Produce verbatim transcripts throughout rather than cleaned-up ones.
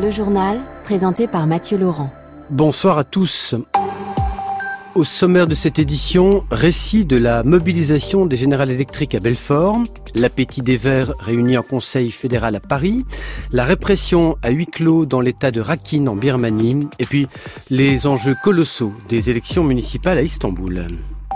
Le journal, présenté par Mathieu Laurent. Bonsoir à tous. Au sommaire de cette édition, récit de la mobilisation des General Electric à Belfort, l'appétit des Verts réunis en Conseil fédéral à Paris, la répression à huis clos dans l'état de Rakhine en Birmanie, et puis les enjeux colossaux des élections municipales à Istanbul.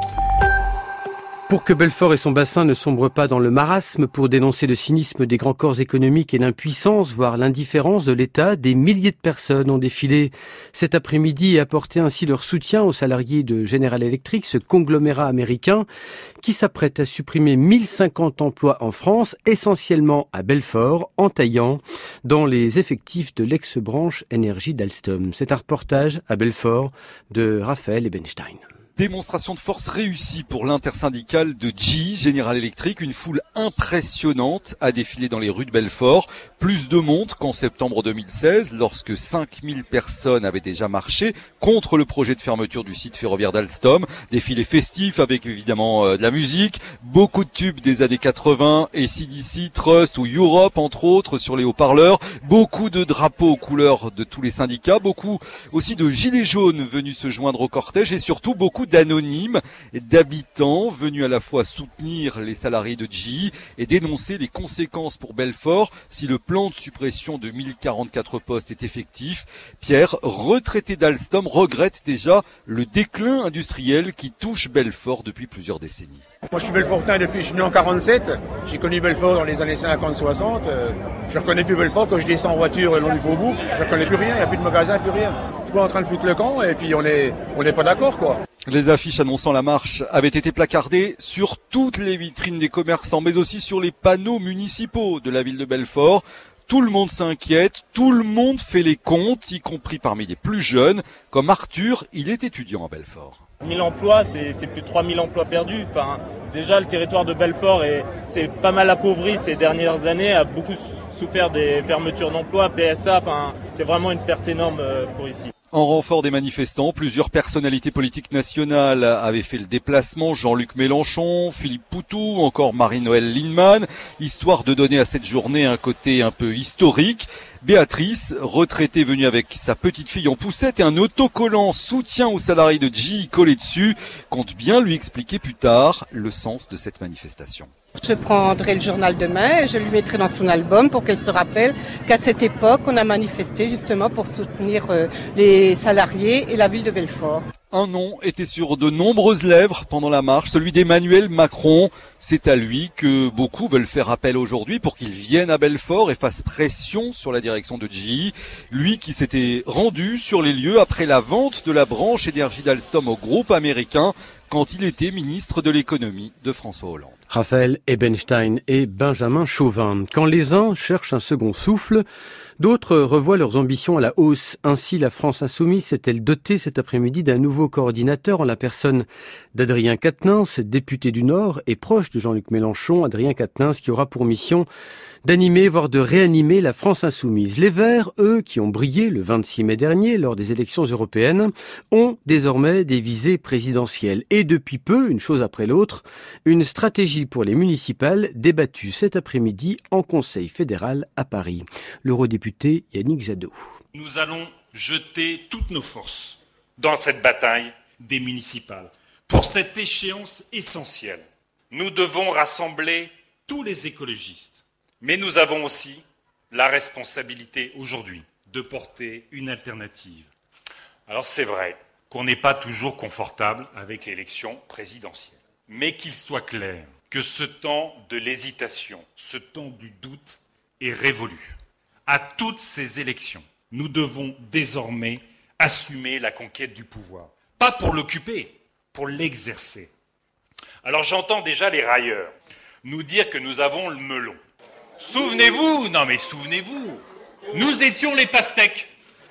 Pour que Belfort et son bassin ne sombrent pas dans le marasme, pour dénoncer le cynisme des grands corps économiques et l'impuissance, voire l'indifférence de l'État, des milliers de personnes ont défilé cet après-midi et apporté ainsi leur soutien aux salariés de General Electric, ce conglomérat américain qui s'apprête à supprimer mille cinquante emplois en France, essentiellement à Belfort, en taillant dans les effectifs de l'ex-branche énergie d'Alstom. C'est un reportage à Belfort de Raphaël Ebenstein. Démonstration de force réussie pour l'intersyndicale de G E, General Electric. Une foule impressionnante a défilé dans les rues de Belfort. Plus de monde qu'en septembre deux mille seize, lorsque cinq mille personnes avaient déjà marché contre le projet de fermeture du site ferroviaire d'Alstom. Défilé festif avec évidemment euh, de la musique, beaucoup de tubes des années quatre-vingts, A C D C, Trust ou Europe entre autres sur les haut-parleurs. Beaucoup de drapeaux aux couleurs de tous les syndicats, beaucoup aussi de gilets jaunes venus se joindre au cortège et surtout beaucoup d'anonymes et d'habitants venus à la fois soutenir les salariés de G E et dénoncer les conséquences pour Belfort si le plan de suppression de mille quarante-quatre postes est effectif. Pierre, retraité d'Alstom, regrette déjà le déclin industriel qui touche Belfort depuis plusieurs décennies. Moi je suis Belfortin depuis, je suis né en quarante-sept, j'ai connu Belfort dans les années cinquante soixante, euh, je reconnais plus Belfort quand je descends en voiture le long du faubourg, je reconnais plus rien, il n'y a plus de magasin, plus rien. Tout est en train de foutre le camp et puis on est, on n'est pas d'accord quoi. Les affiches annonçant la marche avaient été placardées sur toutes les vitrines des commerçants, mais aussi sur les panneaux municipaux de la ville de Belfort. Tout le monde s'inquiète, tout le monde fait les comptes, y compris parmi les plus jeunes, comme Arthur, il est étudiant à Belfort. mille emplois, c'est, c'est plus de trois mille emplois perdus. Enfin, déjà, le territoire de Belfort est, c'est pas mal appauvri ces dernières années, a beaucoup souffert des fermetures d'emplois, P S A, enfin, c'est vraiment une perte énorme pour ici. En renfort des manifestants, plusieurs personnalités politiques nationales avaient fait le déplacement. Jean-Luc Mélenchon, Philippe Poutou, encore Marie-Noëlle Lienemann, histoire de donner à cette journée un côté un peu historique. Béatrice, retraitée venue avec sa petite fille en poussette et un autocollant soutien aux salariés de G E collé dessus, compte bien lui expliquer plus tard le sens de cette manifestation. Je prendrai le journal demain et je lui mettrai dans son album pour qu'elle se rappelle qu'à cette époque, on a manifesté justement pour soutenir les salariés et la ville de Belfort. Un nom était sur de nombreuses lèvres pendant la marche, celui d'Emmanuel Macron. C'est à lui que beaucoup veulent faire appel aujourd'hui pour qu'il vienne à Belfort et fasse pression sur la direction de G E. Lui qui s'était rendu sur les lieux après la vente de la branche énergie d'Alstom au groupe américain quand il était ministre de l'économie de François Hollande. Raphaël Ebenstein et Benjamin Chauvin. Quand les uns cherchent un second souffle, d'autres revoient leurs ambitions à la hausse. Ainsi, la France Insoumise s'est-elle dotée cet après-midi d'un nouveau coordinateur en la personne d'Adrien Quatennens, député du Nord et proche de Jean-Luc Mélenchon. Adrien Quatennens qui aura pour mission d'animer, voire de réanimer la France Insoumise. Les Verts, eux, qui ont brillé le vingt-six mai dernier lors des élections européennes, ont désormais des visées présidentielles. Et depuis peu, une chose après l'autre, une stratégie pour les municipales débattue cet après-midi en Conseil fédéral à Paris. L'eurodéputé Yannick Jadot. Nous allons jeter toutes nos forces dans cette bataille des municipales. Pour cette échéance essentielle, nous devons rassembler tous les écologistes. Mais nous avons aussi la responsabilité aujourd'hui de porter une alternative. Alors c'est vrai qu'on n'est pas toujours confortable avec l'élection présidentielle. Mais qu'il soit clair que ce temps de l'hésitation, ce temps du doute est révolu. À toutes ces élections, nous devons désormais assumer la conquête du pouvoir. Pas pour l'occuper, pour l'exercer. Alors j'entends déjà les railleurs nous dire que nous avons le melon. Souvenez-vous, non mais souvenez-vous, nous étions les pastèques.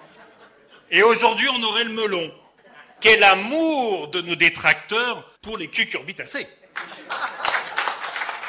Et aujourd'hui on aurait le melon. Quel amour de nos détracteurs pour les cucurbitacées.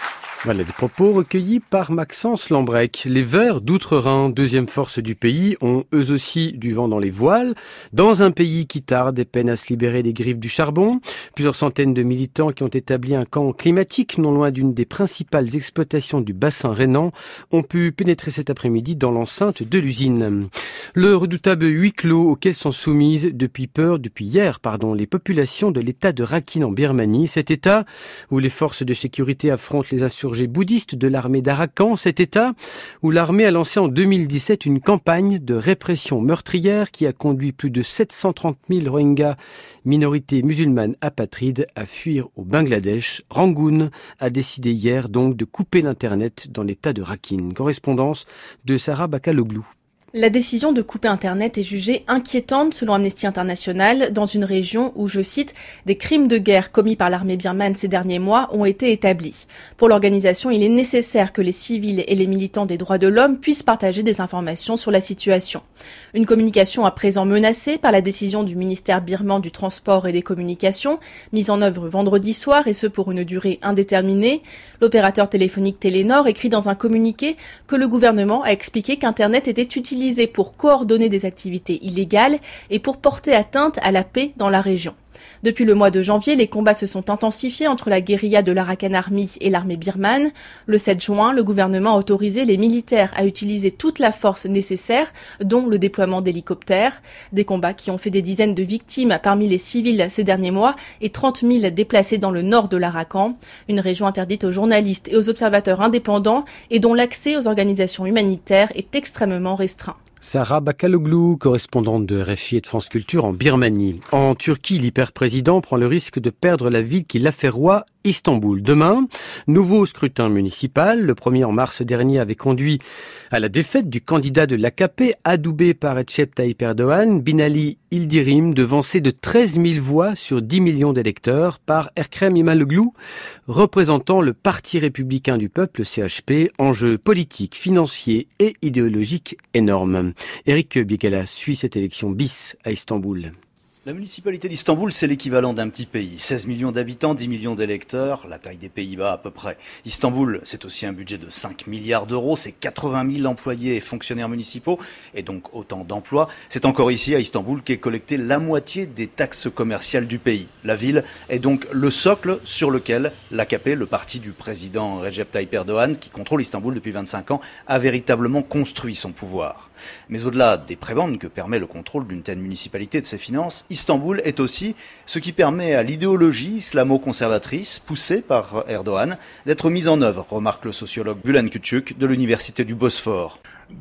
Voilà des propos recueillis par Maxence Lambrec. Les Verts d'Outre-Rhin, deuxième force du pays, ont eux aussi du vent dans les voiles. Dans un pays qui tarde et peine à se libérer des griffes du charbon, plusieurs centaines de militants qui ont établi un camp climatique non loin d'une des principales exploitations du bassin rhénan ont pu pénétrer cet après-midi dans l'enceinte de l'usine. Le redoutable huis clos auquel sont soumises depuis peur, depuis hier, pardon, les populations de l'état de Rakhine en Birmanie, cet état où les forces de sécurité affrontent les insurgés bouddhistes de l'armée d'Arakan, cet État où l'armée a lancé en deux mille dix-sept une campagne de répression meurtrière qui a conduit plus de sept cent trente mille Rohingyas, minorités musulmanes apatrides, à fuir au Bangladesh. Rangoon a décidé hier donc de couper l'Internet dans l'État de Rakhine. Correspondance de Sarah Bakaloglou. La décision de couper Internet est jugée inquiétante selon Amnesty International dans une région où, je cite, des crimes de guerre commis par l'armée birmane ces derniers mois ont été établis. Pour l'organisation, il est nécessaire que les civils et les militants des droits de l'homme puissent partager des informations sur la situation. Une communication à présent menacée par la décision du ministère birman du Transport et des Communications, mise en œuvre vendredi soir et ce pour une durée indéterminée. L'opérateur téléphonique Telenor écrit dans un communiqué que le gouvernement a expliqué qu'Internet était utilisé pour coordonner des activités illégales et pour porter atteinte à la paix dans la région. Depuis le mois de janvier, les combats se sont intensifiés entre la guérilla de l'Arakan Army et l'armée birmane. Le sept juin, le gouvernement a autorisé les militaires à utiliser toute la force nécessaire, dont le déploiement d'hélicoptères. Des combats qui ont fait des dizaines de victimes parmi les civils ces derniers mois et trente mille déplacés dans le nord de l'Arakan, une région interdite aux journalistes et aux observateurs indépendants et dont l'accès aux organisations humanitaires est extrêmement restreint. Sarah Bakaloglou, correspondante de R F I et de France Culture en Birmanie. En Turquie, l'hyper-président prend le risque de perdre la ville qui l'a fait roi, Istanbul. Demain, nouveau scrutin municipal. Le premier en mars dernier avait conduit à la défaite du candidat de l'A K P, adoubé par Recep Tayyip Erdogan, Binali Yildirim, devancé de treize mille voix sur dix millions d'électeurs par Ekrem İmamoğlu, représentant le Parti républicain du peuple, C H P, enjeu politique, financier et idéologique énorme. Eric Biegala suit cette élection bis à Istanbul. La municipalité d'Istanbul, c'est l'équivalent d'un petit pays. seize millions d'habitants, dix millions d'électeurs, la taille des Pays-Bas à peu près. Istanbul, c'est aussi un budget de cinq milliards d'euros, c'est quatre-vingt mille employés et fonctionnaires municipaux, et donc autant d'emplois. C'est encore ici, à Istanbul, qu'est collectée la moitié des taxes commerciales du pays. La ville est donc le socle sur lequel l'A K P, le parti du président Recep Tayyip Erdogan, qui contrôle Istanbul depuis vingt-cinq ans, a véritablement construit son pouvoir. Mais au-delà des prébendes que permet le contrôle d'une telle municipalité de ses finances, Istanbul est aussi ce qui permet à l'idéologie islamo-conservatrice poussée par Erdogan d'être mise en œuvre, remarque le sociologue Bülent Küçük de l'université du Bosphore.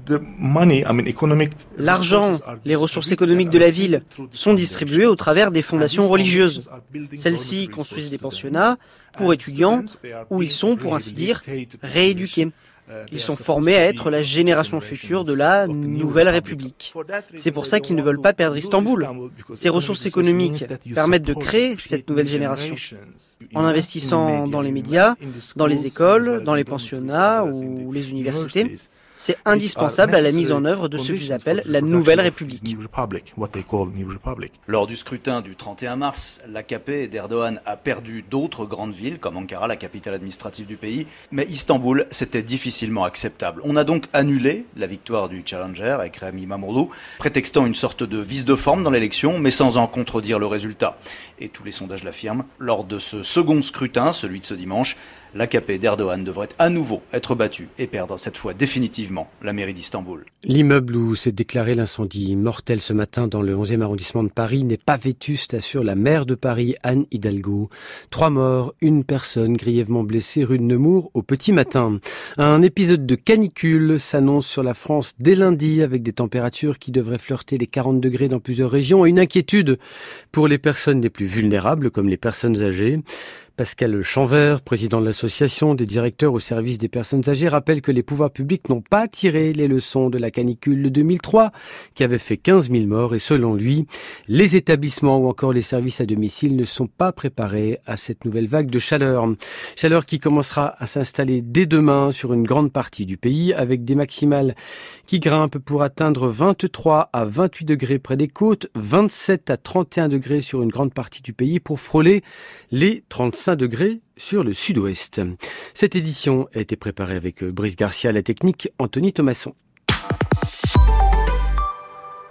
L'argent, les ressources économiques de la ville sont distribuées au travers des fondations religieuses. Celles-ci construisent des pensionnats pour étudiants où ils sont, pour ainsi dire, rééduqués. Ils sont formés à être la génération future de la nouvelle République. C'est pour ça qu'ils ne veulent pas perdre Istanbul. Ces ressources économiques permettent de créer cette nouvelle génération. En investissant dans les médias, dans les écoles, dans les pensionnats ou les universités, c'est indispensable à la mise en œuvre de ce qu'ils appellent la Nouvelle République. Lors du scrutin du trente et un mars, l'A K P d'Erdogan a perdu d'autres grandes villes, comme Ankara, la capitale administrative du pays, mais Istanbul, c'était difficilement acceptable. On a donc annulé la victoire du challenger, Ekrem İmamoğlu, prétextant une sorte de vice de forme dans l'élection, mais sans en contredire le résultat. Et tous les sondages l'affirment, lors de ce second scrutin, celui de ce dimanche, l'A K P d'Erdogan devrait à nouveau être battu et perdre cette fois définitivement la mairie d'Istanbul. L'immeuble où s'est déclaré l'incendie mortel ce matin dans le onzième arrondissement de Paris n'est pas vétuste, assure la maire de Paris, Anne Hidalgo. Trois morts, une personne grièvement blessée rue de Nemours au petit matin. Un épisode de canicule s'annonce sur la France dès lundi avec des températures qui devraient flirter les quarante degrés dans plusieurs régions et une inquiétude pour les personnes les plus vulnérables comme les personnes âgées. Pascal Chanvert, président de l'association des directeurs au service des personnes âgées, rappelle que les pouvoirs publics n'ont pas tiré les leçons de la canicule de deux mille trois, qui avait fait quinze mille morts. Et selon lui, les établissements ou encore les services à domicile ne sont pas préparés à cette nouvelle vague de chaleur. Chaleur qui commencera à s'installer dès demain sur une grande partie du pays, avec des maximales qui grimpent pour atteindre vingt-trois à vingt-huit degrés près des côtes, vingt-sept à trente et un degrés sur une grande partie du pays pour frôler les trente-cinq. cinq degrés sur le sud-ouest. Cette édition a été préparée avec Brice Garcia, à la technique Anthony Thomasson.